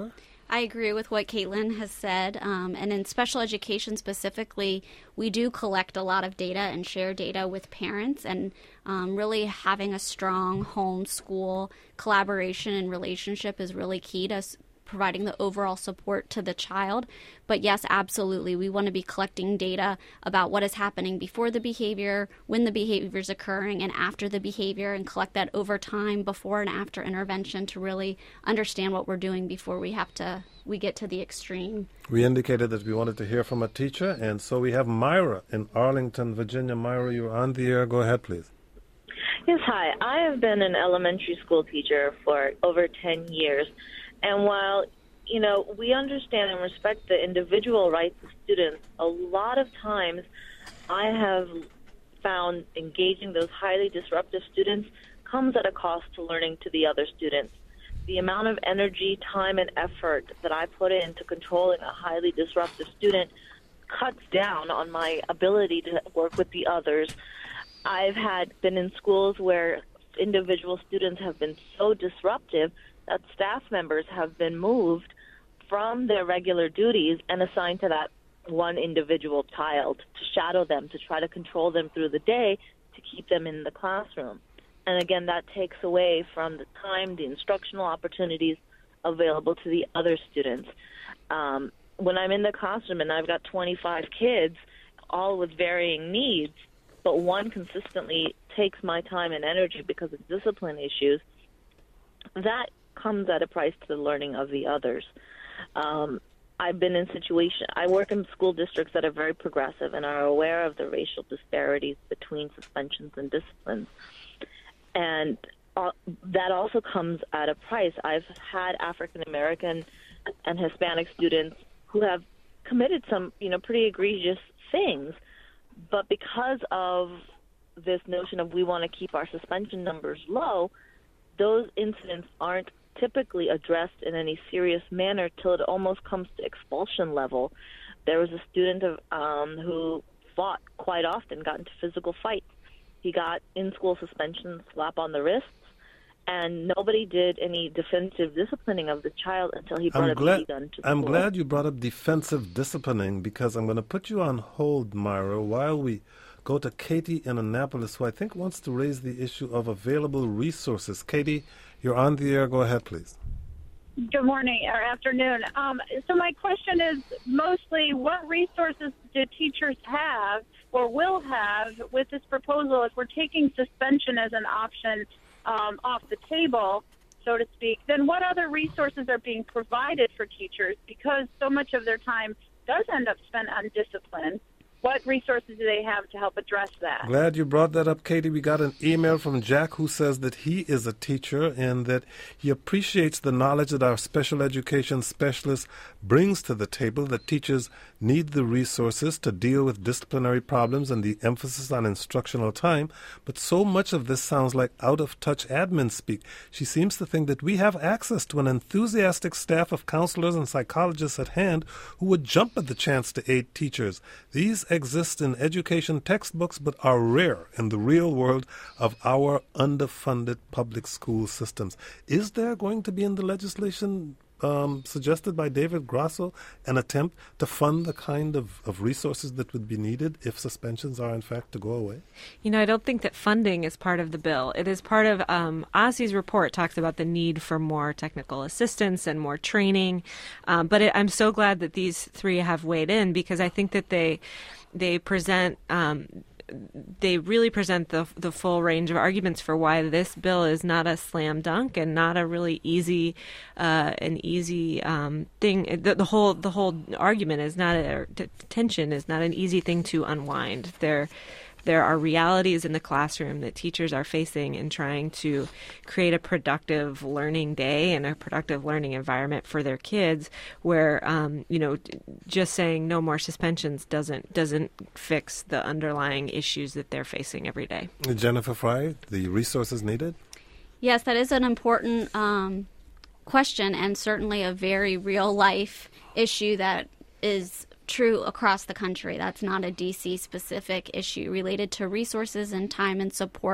Speaker 17: I agree with what Caitlin has said. Um, and in special education specifically, we do collect a lot of data and share data with parents, and um, really having a strong home school collaboration and relationship is really key to s- providing the overall support to the child. But yes, absolutely, we want to be collecting data about what is happening before the behavior, when the behavior is occurring, and after the behavior, and collect that over time, before and after intervention, to really understand what we're doing before we have to we get to the extreme.
Speaker 1: We indicated that we wanted to hear from a teacher, and so we have Myra in Arlington, Virginia. Myra, you're on the air. Go ahead, please.
Speaker 5: Yes, hi. I have been an elementary school teacher for over ten years. And while, you know, we understand and respect the individual rights of students, a lot of times I have found engaging those highly disruptive students comes at a cost to learning to the other students. The amount of energy, time, and effort that I put into controlling a highly disruptive student cuts down on my ability to work with the others. I've had been in schools where individual students have been so disruptive that staff members have been moved from their regular duties and assigned to that one individual child to shadow them, to try to control them through the day, to keep them in the classroom. And again, that takes away from the time, the instructional opportunities available to the other students. Um, when I'm in the classroom and I've got twenty-five kids, all with varying needs, but one consistently takes my time and energy because of discipline issues, that comes at a price to the learning of the others. Um, I've been in situations, I work in school districts that are very progressive and are aware of the racial disparities between suspensions and disciplines. And uh, that also comes at a price. I've had African American and Hispanic students who have committed some, you know, pretty egregious things, but because of this notion of we want to keep our suspension numbers low, those incidents aren't typically addressed in any serious manner till it almost comes to expulsion level. There was a student of, um, who fought quite often, got into physical fights. He got in-school suspension, slap on the wrists, and nobody did any defensive disciplining of the child until he brought
Speaker 1: I'm
Speaker 5: a
Speaker 1: glad,
Speaker 5: B B gun to
Speaker 1: I'm
Speaker 5: school.
Speaker 1: glad you brought up defensive disciplining, because I'm going to put you on hold, Myra, while we go to Katie in Annapolis, who I think wants to raise the issue of available resources. Katie, you're on the air. Go ahead, please.
Speaker 22: Good morning or afternoon. Um, so my question is mostly what resources do teachers have or will have with this proposal if we're taking suspension as an option um, off the table, so to speak, then what other resources are being provided for teachers? Because so much of their time does end up spent on discipline. What resources do they have to help address that?
Speaker 1: Glad you brought that up, Katie. We got an email from Jack who says that he is a teacher and that he appreciates the knowledge that our special education specialist brings to the table, that teachers need the resources to deal with disciplinary problems and the emphasis on instructional time. But so much of this sounds like out-of-touch admin speak. She seems to think that we have access to an enthusiastic staff of counselors and psychologists at hand who would jump at the chance to aid teachers. These exist in education textbooks but are rare in the real world of our underfunded public school systems. Is there going to be in the legislation um, suggested by David Grasso an attempt to fund the kind of, of resources that would be needed if suspensions are in fact to go away?
Speaker 16: You know, I don't think that funding is part of the bill. It is part of um, O S C E's report talks about the need for more technical assistance and more training. Um, but it, I'm so glad that these three have weighed in, because I think that they they present um, they really present the the full range of arguments for why this bill is not a slam dunk and not a really easy uh, an easy um, thing. The, the whole the whole argument is not a t- tension is not an easy thing to unwind. There. There are realities in the classroom that teachers are facing in trying to create a productive learning day and a productive learning environment for their kids, where um, you know, just saying no more suspensions doesn't doesn't fix the underlying issues that they're facing every day.
Speaker 1: Jennifer Fry, the resources needed?
Speaker 17: Yes, that is an important um, question, and certainly a very real life issue that is true across the country. That's not a D C specific issue related to resources and time and support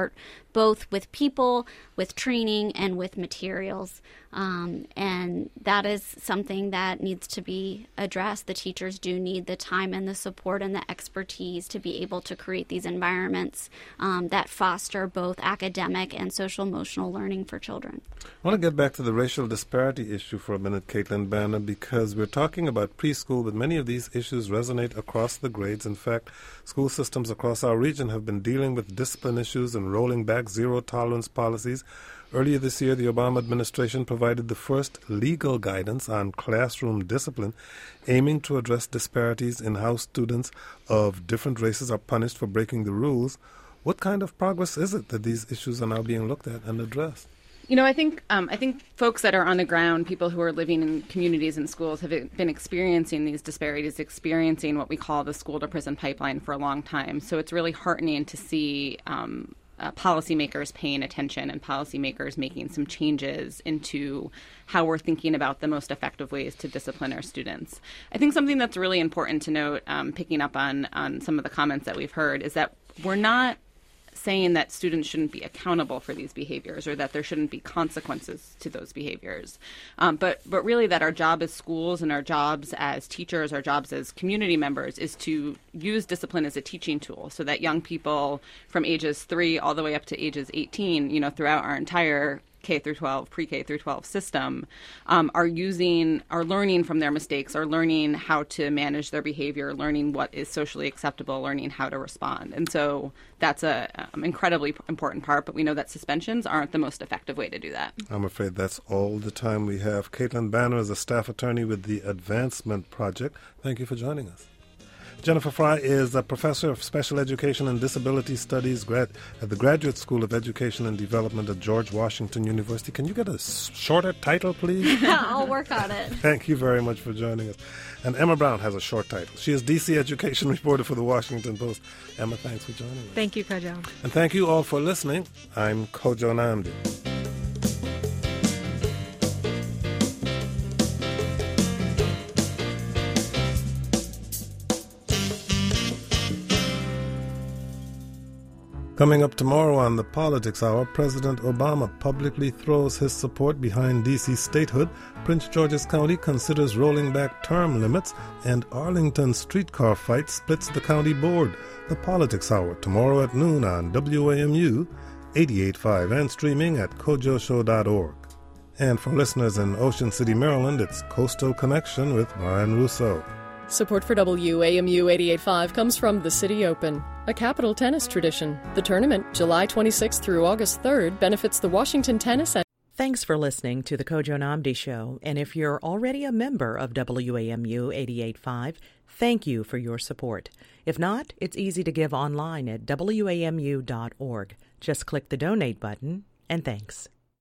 Speaker 17: both with people, with training, and with materials. Um, and that is something that needs to be addressed. The teachers do need the time and the support and the expertise to be able to create these environments um, that foster both academic and social emotional learning for children.
Speaker 1: I want to get back to the racial disparity issue for a minute, Caitlin Banner, because we're talking about preschool, but many of these issues resonate across the grades. In fact, school systems across our region have been dealing with discipline issues and rolling back zero-tolerance policies. Earlier this year, the Obama administration provided the first legal guidance on classroom discipline, aiming to address disparities in how students of different races are punished for breaking the rules. What kind of progress is it that these issues are now being looked at and addressed?
Speaker 18: You know, I think um, I think folks that are on the ground, people who are living in communities and schools, have been experiencing these disparities, experiencing what we call the school-to-prison pipeline for a long time. So it's really heartening to see um, uh, policymakers paying attention and policymakers making some changes into how we're thinking about the most effective ways to discipline our students. I think something that's really important to note, um, picking up on, on some of the comments that we've heard, is that we're not saying that students shouldn't be accountable for these behaviors or that there shouldn't be consequences to those behaviors. Um, but, but really that our job as schools and our jobs as teachers, our jobs as community members is to use discipline as a teaching tool so that young people from ages three all the way up to ages eighteen, you know, throughout our entire K through twelve, pre-K through twelve system, um, are using, are learning from their mistakes, are learning how to manage their behavior, learning what is socially acceptable, learning how to respond. And so that's a um, incredibly important part, but we know that suspensions aren't the most effective way to do that.
Speaker 1: I'm afraid that's all the time we have. Caitlin Banner is a staff attorney with the Advancement Project. Thank you for joining us. Jennifer Fry is a professor of special education and disability studies grad- at the Graduate School of Education and Development at George Washington University. Can you get a s- shorter title, please?
Speaker 17: I'll work on it.
Speaker 1: Thank you very much for joining us. And Emma Brown has a short title. She is D C education reporter for the Washington Post. Emma, thanks for joining us.
Speaker 2: Thank you, Kojo.
Speaker 1: And thank you all for listening. I'm Kojo Nnamdi. Coming up tomorrow on the Politics Hour, President Obama publicly throws his support behind D C statehood, Prince George's County considers rolling back term limits, and Arlington streetcar fight splits the county board. The Politics Hour, tomorrow at noon on W A M U eighty-eight point five and streaming at kojo show dot org. And for listeners in Ocean City, Maryland, it's Coastal Connection with Brian Rousseau.
Speaker 15: Support for W A M U eighty-eight point five comes from the City Open, a capital tennis tradition. The tournament, July twenty-sixth through August third, benefits the Washington Tennis Center.
Speaker 3: Thanks for listening to the Kojo Nnamdi Show. And if you're already a member of W A M U eighty-eight point five, thank you for your support. If not, it's easy to give online at W A M U dot org. Just click the donate button, and thanks.